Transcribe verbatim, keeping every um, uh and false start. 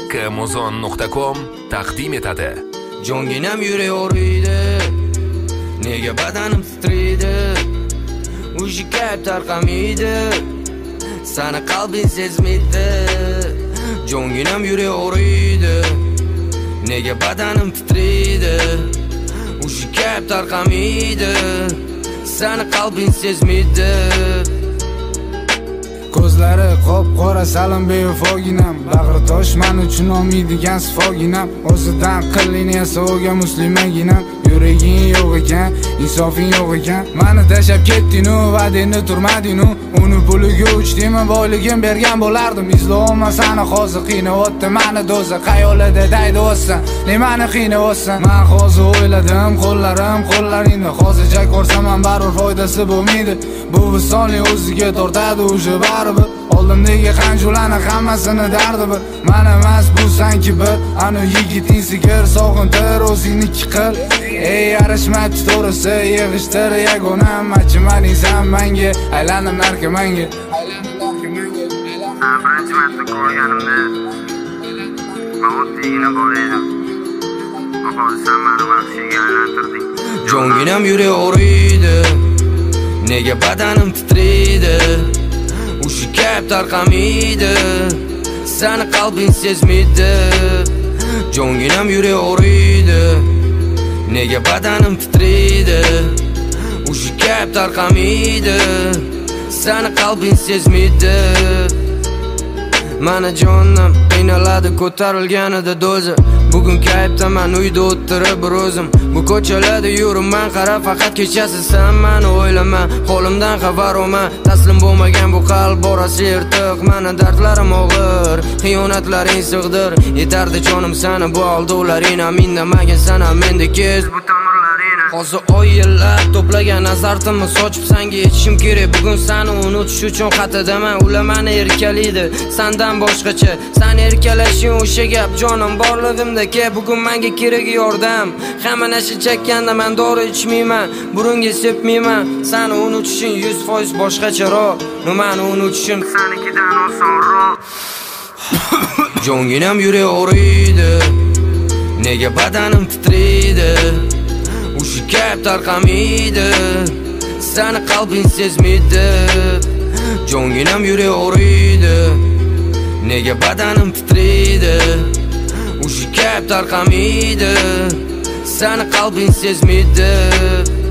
Amazon nuqta com taqdim etadi. Jonginam yurek o'riydi, nega badanim titraydi, ushi kayf tarqamaydi, sani qalbing sezmaydi. Jonginam yurek o'riydi, nega badanim titraydi, ushi kayf tarqamaydi, sani qalbing sezmaydi. Ko'zlari qop-qora salom bevafoginam, bag'ri tosh men uchun olmaydigan sifoginam, o'zidan qilini esa o'ga muslimaginam. Yuraging yo'q ekan, insofing yo'q ekan, meni tashab ketding-u, va'dangni turmading-u, uni puliga uchdingmi, boyligim bergan bo'lardim. Izlolmasani hozir qiynayotdi meni do'zax, xayolida daydi o'tsan, nimani qiynayotsan? Men hozir o'yladim, qo'llarim qo'llaringni, hozircha ko'rsam ham baribir foydasi bo'lmaydi. Bu visonli o'ziga tortadi o'sha baribir. Oldimdagi qanjularni hammasini dardi bir, men emas bu sanki bir, ana yigiting sigir sog'intir o'zingniki qil. Ey yarashmaydi to'g'risi, yig'ishtir yagonam, machimaning san menga, aylanib narkomanga, aylanib narkomanga, aylanib birinchi marta ko'rganimda men oddiygina bola edim. Hozir sen meni vahshiyga aylantirding. Jonginam yurek o'riydi, nega badanim titraydi, ushi kayf tarqamaydi, sani qalbing sezmaydi. Jonginam yurek o'riydi, nega badanim titraydi, ushi kayf tarqamaydi, sani qalbing sezmaydi. Mana jonim qiynaladi ko'tarilganida do'zi, bugun kayfdaman uyda o'tirib bir o'zim. Bu ko'chalarda yuribman, qara faqat kechasi sen meni o'ylama, qo'limdan xabar olma. Taslim bo'lmagan bu qalb borasi yirtiq, meni dardlarim og'ir, xiyonatlaring sig'dir. Yetardi jonim seni bu holda ularning amindamagan sana mendagi bu tomirlaring. Hozir oy yillar to'plagan azartimni sochib senga yetishim kerak. Bugun seni unutish uchun xatidaman, ular meni erkalaydi sendan boshqacha. Sen erkalashing o'sha gap jonim borlig'imda ke, bugun menga kerak yordam. Hamma nasha chekkanda men dori ichmayman, burunga sepmayman. Seni unutishing yuz foiz boshqacharoq, nimani unutishim Senikidan osonroq. Jonginam yurek o'riydi, nega badanim titraydi, ushi kayf tarqamaydi, sani qalbing sezmaydi. Jonginam yurek o'riydi, nega badanim titraydi, ushi kayf tarqamaydi, sani qalbing sezmaydi.